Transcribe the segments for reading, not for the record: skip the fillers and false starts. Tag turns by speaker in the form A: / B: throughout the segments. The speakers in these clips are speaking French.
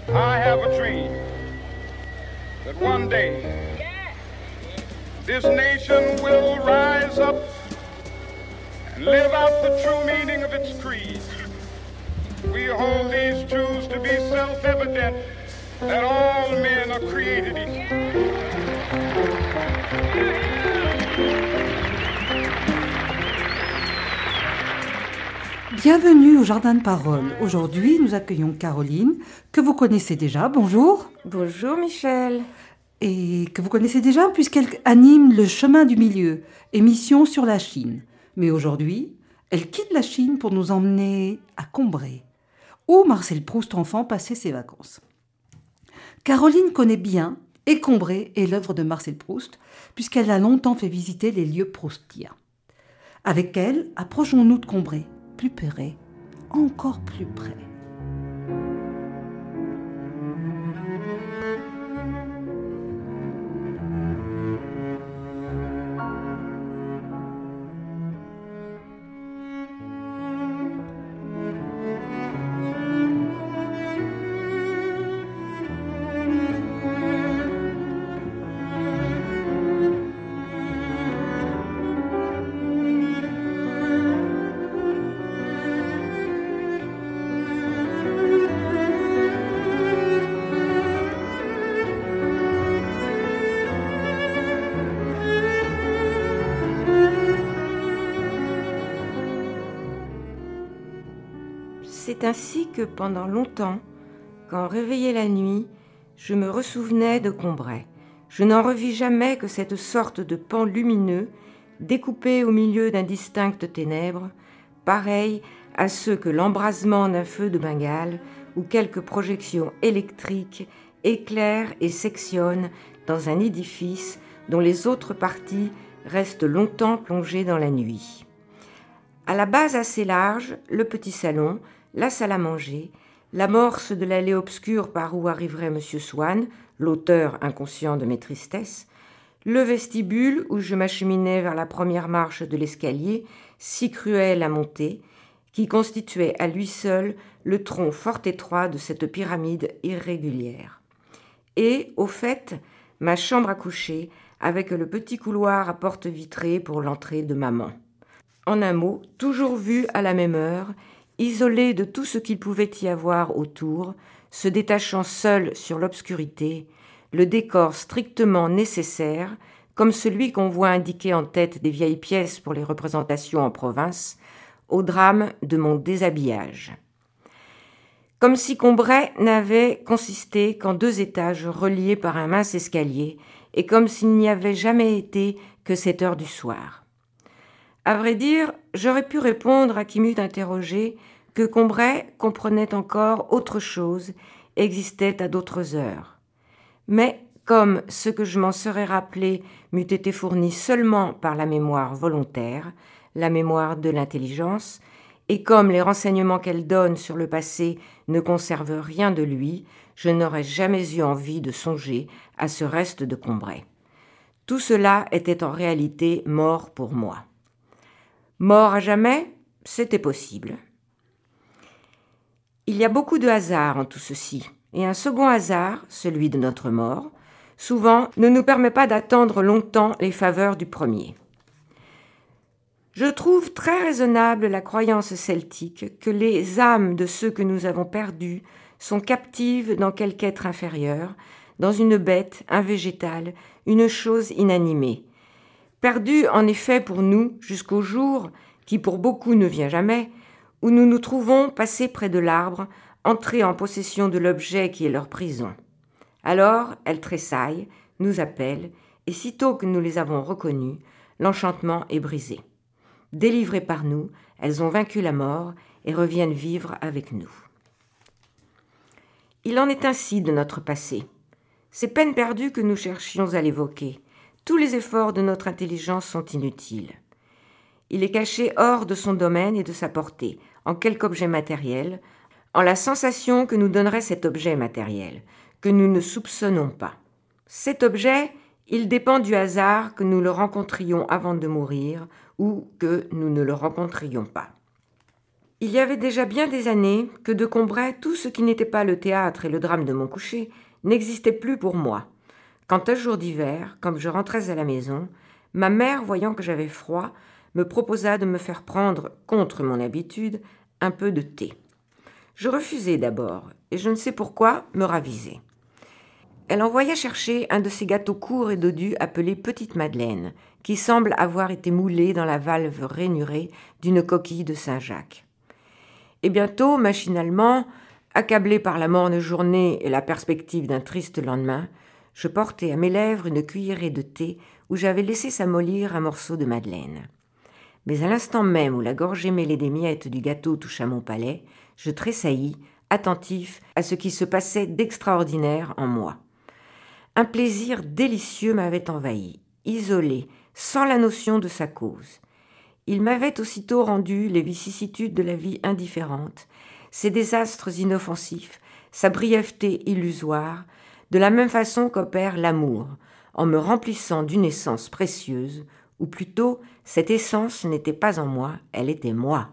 A: I have a dream that one day this nation will rise up and live out the true meaning of its creed. We hold these truths to be self-evident that all men are created equal.
B: Bienvenue au Jardin de Parole. Aujourd'hui, nous accueillons Caroline, que vous connaissez déjà. Bonjour.
C: Bonjour Michel.
B: Et que vous connaissez déjà puisqu'elle anime le Chemin du Milieu, émission sur la Chine. Mais aujourd'hui, elle quitte la Chine pour nous emmener à Combray, où Marcel Proust enfant passait ses vacances. Caroline connaît bien et Combray et l'œuvre de Marcel Proust, puisqu'elle a longtemps fait visiter les lieux proustiens. Avec elle, approchons-nous de Combray, plus près, encore plus près.
C: C'est ainsi que pendant longtemps, quand réveillée la nuit, je me ressouvenais de Combray. Je n'en revis jamais que cette sorte de pan lumineux, découpé au milieu d'indistinctes ténèbres, pareil à ceux que l'embrasement d'un feu de Bengale ou quelques projections électriques éclairent et sectionnent dans un édifice dont les autres parties restent longtemps plongées dans la nuit. À la base assez large, le petit salon, la salle à manger, l'amorce de l'allée obscure par où arriverait M. Swann, l'auteur inconscient de mes tristesses, le vestibule où je m'acheminais vers la première marche de l'escalier, si cruel à monter, qui constituait à lui seul le tronc fort étroit de cette pyramide irrégulière. Et, au fait, ma chambre à coucher, avec le petit couloir à porte vitrée pour l'entrée de maman. En un mot, toujours vu à la même heure, isolé de tout ce qu'il pouvait y avoir autour, se détachant seul sur l'obscurité, le décor strictement nécessaire, comme celui qu'on voit indiqué en tête des vieilles pièces pour les représentations en province, au drame de mon déshabillage. Comme si Combray n'avait consisté qu'en 2 étages reliés par un mince escalier, et comme s'il n'y avait jamais été que 7 heures du soir. À vrai dire, j'aurais pu répondre à qui m'eût interrogé que Combray comprenait encore autre chose, existait à d'autres heures. Mais comme ce que je m'en serais rappelé m'eût été fourni seulement par la mémoire volontaire, la mémoire de l'intelligence, et comme les renseignements qu'elle donne sur le passé ne conservent rien de lui, je n'aurais jamais eu envie de songer à ce reste de Combray. Tout cela était en réalité mort pour moi. Mort à jamais, c'était possible. Il y a beaucoup de hasard en tout ceci, et un second hasard, celui de notre mort, souvent ne nous permet pas d'attendre longtemps les faveurs du premier. Je trouve très raisonnable la croyance celtique que les âmes de ceux que nous avons perdus sont captives dans quelque être inférieur, dans une bête, un végétal, une chose inanimée. Perdu en effet pour nous jusqu'au jour, qui pour beaucoup ne vient jamais, où nous nous trouvons passés près de l'arbre, entrés en possession de l'objet qui est leur prison. Alors elles tressaillent, nous appellent, et sitôt que nous les avons reconnues, l'enchantement est brisé. Délivrées par nous, elles ont vaincu la mort et reviennent vivre avec nous. Il en est ainsi de notre passé. C'est peine perdue que nous cherchions à l'évoquer. Tous les efforts de notre intelligence sont inutiles. Il est caché hors de son domaine et de sa portée, en quelque objet matériel, en la sensation que nous donnerait cet objet matériel, que nous ne soupçonnons pas. Cet objet, il dépend du hasard que nous le rencontrions avant de mourir ou que nous ne le rencontrions pas. Il y avait déjà bien des années que de Combray, tout ce qui n'était pas le théâtre et le drame de mon coucher n'existait plus pour moi. Quand un jour d'hiver, comme je rentrais à la maison, ma mère, voyant que j'avais froid, me proposa de me faire prendre, contre mon habitude, un peu de thé. Je refusai d'abord, et je ne sais pourquoi me ravisai. Elle envoya chercher un de ces gâteaux courts et dodus appelés Petite Madeleine, qui semble avoir été moulé dans la valve rainurée d'une coquille de Saint-Jacques. Et bientôt, machinalement, accablé par la morne journée et la perspective d'un triste lendemain, je portai à mes lèvres une cuillerée de thé où j'avais laissé s'amollir un morceau de madeleine. Mais à l'instant même où la gorgée mêlée des miettes du gâteau toucha mon palais, je tressaillis, attentif à ce qui se passait d'extraordinaire en moi. Un plaisir délicieux m'avait envahi, isolé, sans la notion de sa cause. Il m'avait aussitôt rendu les vicissitudes de la vie indifférentes, ses désastres inoffensifs, sa brièveté illusoire, de la même façon qu'opère l'amour, en me remplissant d'une essence précieuse, ou plutôt, cette essence n'était pas en moi, elle était moi.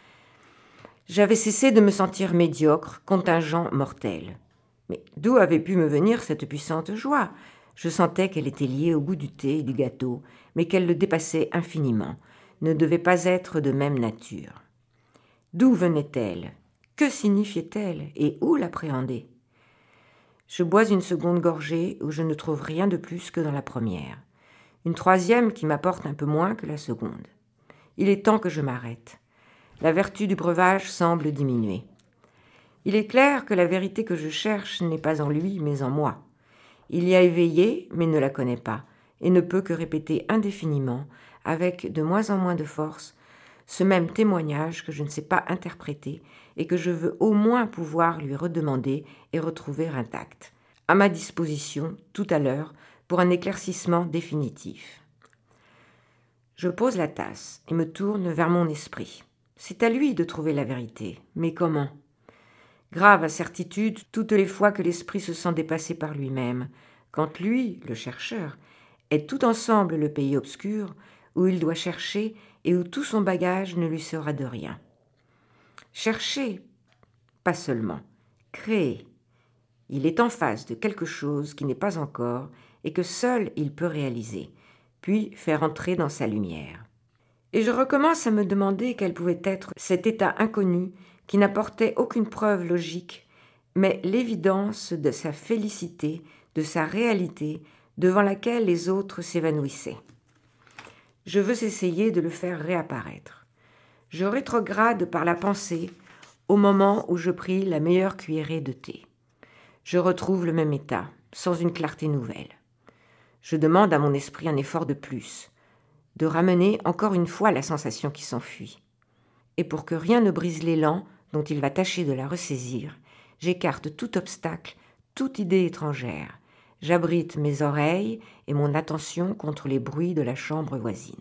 C: J'avais cessé de me sentir médiocre, contingent, mortel. Mais d'où avait pu me venir cette puissante joie ? Je sentais qu'elle était liée au goût du thé et du gâteau, mais qu'elle le dépassait infiniment, ne devait pas être de même nature. D'où venait-elle ? Que signifiait-elle ? Et où l'appréhender ? Je bois une seconde gorgée où je ne trouve rien de plus que dans la première. Une troisième qui m'apporte un peu moins que la seconde. Il est temps que je m'arrête. La vertu du breuvage semble diminuer. Il est clair que la vérité que je cherche n'est pas en lui, mais en moi. Il y a éveillé, mais ne la connaît pas, et ne peut que répéter indéfiniment, avec de moins en moins de force, ce même témoignage que je ne sais pas interpréter et que je veux au moins pouvoir lui redemander et retrouver intact, à ma disposition tout à l'heure pour un éclaircissement définitif. Je pose la tasse et me tourne vers mon esprit. C'est à lui de trouver la vérité, mais comment ? Grave incertitude toutes les fois que l'esprit se sent dépassé par lui-même, quand lui, le chercheur, est tout ensemble le pays obscur où il doit chercher et où tout son bagage ne lui sera de rien. Chercher, pas seulement, créer. Il est en face de quelque chose qui n'est pas encore et que seul il peut réaliser, puis faire entrer dans sa lumière. Et je recommence à me demander quel pouvait être cet état inconnu qui n'apportait aucune preuve logique, mais l'évidence de sa félicité, de sa réalité, devant laquelle les autres s'évanouissaient. Je veux essayer de le faire réapparaître. Je rétrograde par la pensée au moment où je pris la meilleure cuillerée de thé. Je retrouve le même état, sans une clarté nouvelle. Je demande à mon esprit un effort de plus, de ramener encore une fois la sensation qui s'enfuit. Et pour que rien ne brise l'élan dont il va tâcher de la ressaisir, j'écarte tout obstacle, toute idée étrangère. J'abrite mes oreilles et mon attention contre les bruits de la chambre voisine.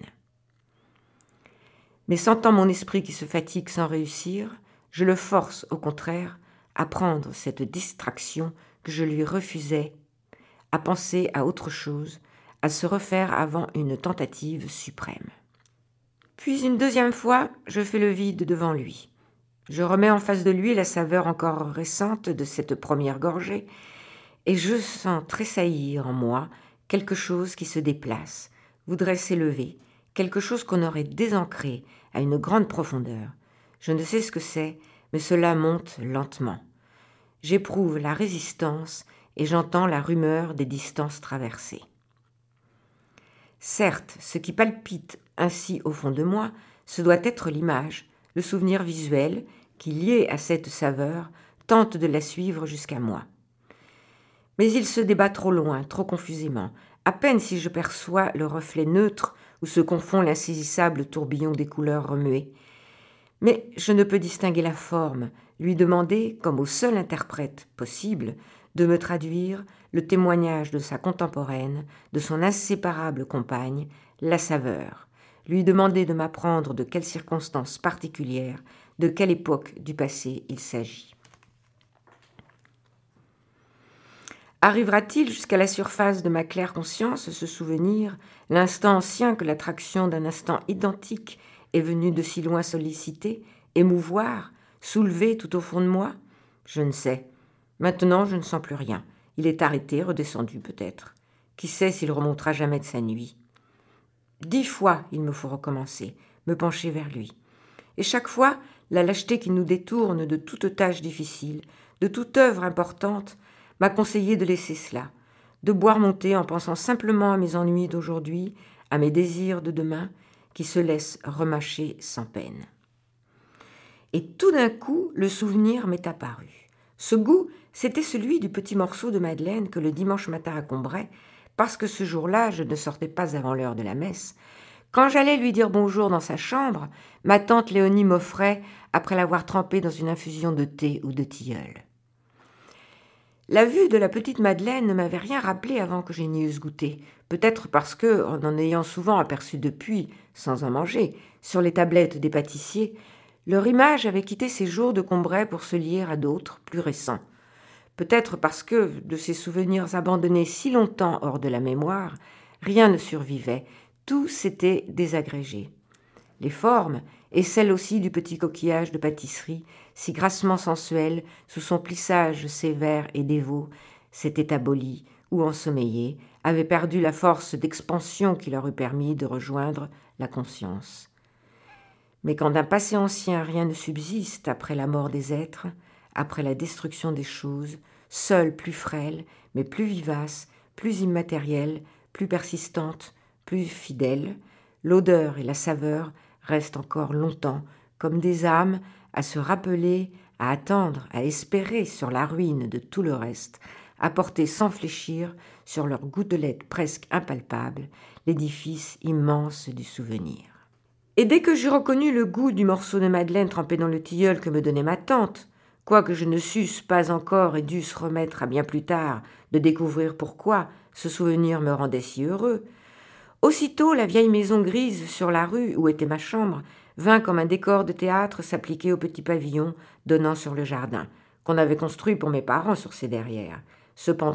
C: Mais sentant mon esprit qui se fatigue sans réussir, je le force, au contraire, à prendre cette distraction que je lui refusais, à penser à autre chose, à se refaire avant une tentative suprême. Puis une deuxième fois, je fais le vide devant lui. Je remets en face de lui la saveur encore récente de cette première gorgée, et je sens tressaillir en moi quelque chose qui se déplace, voudrait s'élever, quelque chose qu'on aurait désancré à une grande profondeur. Je ne sais ce que c'est, mais cela monte lentement. J'éprouve la résistance et j'entends la rumeur des distances traversées. Certes, ce qui palpite ainsi au fond de moi, ce doit être l'image, le souvenir visuel qui, lié à cette saveur, tente de la suivre jusqu'à moi. Mais il se débat trop loin, trop confusément, à peine si je perçois le reflet neutre où se confond l'insaisissable tourbillon des couleurs remuées. Mais je ne peux distinguer la forme, lui demander, comme au seul interprète possible, de me traduire le témoignage de sa contemporaine, de son inséparable compagne, la saveur, lui demander de m'apprendre de quelles circonstances particulières, de quelle époque du passé il s'agit. Arrivera-t-il jusqu'à la surface de ma claire conscience ce souvenir, l'instant ancien que l'attraction d'un instant identique est venue de si loin solliciter, émouvoir, soulever tout au fond de moi? Je ne sais. Maintenant, je ne sens plus rien. Il est arrêté, redescendu peut-être. Qui sait s'il remontera jamais de sa nuit? 10 fois, il me faut recommencer, me pencher vers lui. Et chaque fois, la lâcheté qui nous détourne de toute tâche difficile, de toute œuvre importante, m'a conseillé de laisser cela, de boire mon thé en pensant simplement à mes ennuis d'aujourd'hui, à mes désirs de demain, qui se laissent remâcher sans peine. Et tout d'un coup, le souvenir m'est apparu. Ce goût, c'était celui du petit morceau de madeleine que le dimanche matin à Combray, parce que ce jour-là, je ne sortais pas avant l'heure de la messe. Quand j'allais lui dire bonjour dans sa chambre, ma tante Léonie m'offrait, après l'avoir trempé dans une infusion de thé ou de tilleul. La vue de la petite Madeleine ne m'avait rien rappelé avant que je n'y eusse goûté, peut-être parce que, en ayant souvent aperçu depuis, sans en manger, sur les tablettes des pâtissiers, leur image avait quitté ces jours de Combray pour se lier à d'autres, plus récents. Peut-être parce que, de ces souvenirs abandonnés si longtemps hors de la mémoire, rien ne survivait, tout s'était désagrégé. Les formes, et celles aussi du petit coquillage de pâtisserie, si grassement sensuel, sous son plissage sévère et dévot, s'étaient abolies ou ensommeillées, avaient perdu la force d'expansion qui leur eût permis de rejoindre la conscience. Mais quand d'un passé ancien rien ne subsiste après la mort des êtres, après la destruction des choses, seule plus frêle, mais plus vivace, plus immatérielle, plus persistante, plus fidèle, l'odeur et la saveur restent encore longtemps comme des âmes à se rappeler, à attendre, à espérer sur la ruine de tout le reste, à porter sans fléchir sur leurs gouttelettes presque impalpables l'édifice immense du souvenir. Et dès que j'eus reconnu le goût du morceau de madeleine trempé dans le tilleul que me donnait ma tante, quoique je ne susse pas encore et dusse remettre à bien plus tard de découvrir pourquoi ce souvenir me rendait si heureux, aussitôt la vieille maison grise sur la rue où était ma chambre vint comme un décor de théâtre s'appliquer au petit pavillon donnant sur le jardin, qu'on avait construit pour mes parents sur ses derrières, ce pan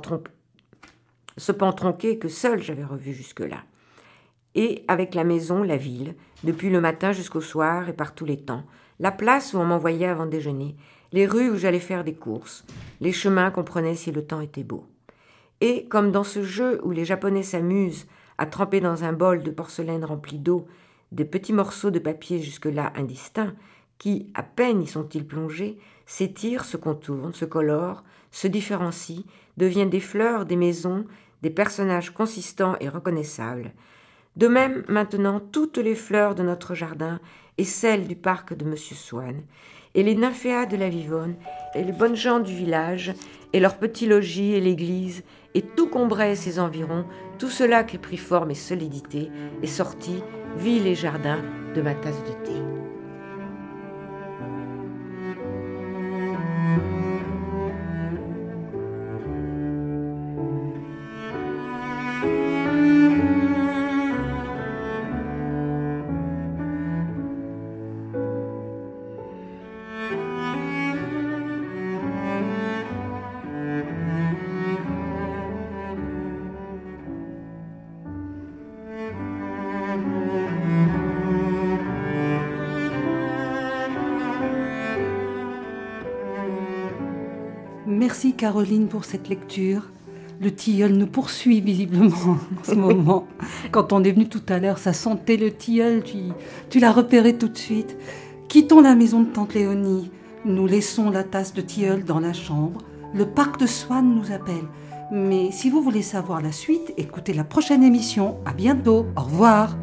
C: tronqué que seul j'avais revu jusque-là. Et avec la maison, la ville, depuis le matin jusqu'au soir et par tous les temps, la place où on m'envoyait avant déjeuner, les rues où j'allais faire des courses, les chemins qu'on prenait si le temps était beau. Et comme dans ce jeu où les Japonais s'amusent à tremper dans un bol de porcelaine rempli d'eau des petits morceaux de papier jusque-là indistincts, qui, à peine y sont-ils plongés, s'étirent, se contournent, se colorent, se différencient, deviennent des fleurs, des maisons, des personnages consistants et reconnaissables. De même, maintenant, toutes les fleurs de notre jardin et celles du parc de M. Swann, et les nymphéas de la Vivonne, et les bonnes gens du village, et leurs petits logis et l'église, et tout Combray et ses environs, tout cela qui prit forme et solidité, est sorti, ville et jardin, de ma tasse de thé.
B: Merci Caroline pour cette lecture. Le tilleul nous poursuit visiblement en ce moment. Quand on est venu tout à l'heure, ça sentait le tilleul, tu l'as repéré tout de suite. Quittons la maison de tante Léonie. Nous laissons la tasse de tilleul dans la chambre. Le parc de Swann nous appelle. Mais si vous voulez savoir la suite, écoutez la prochaine émission. À bientôt. Au revoir.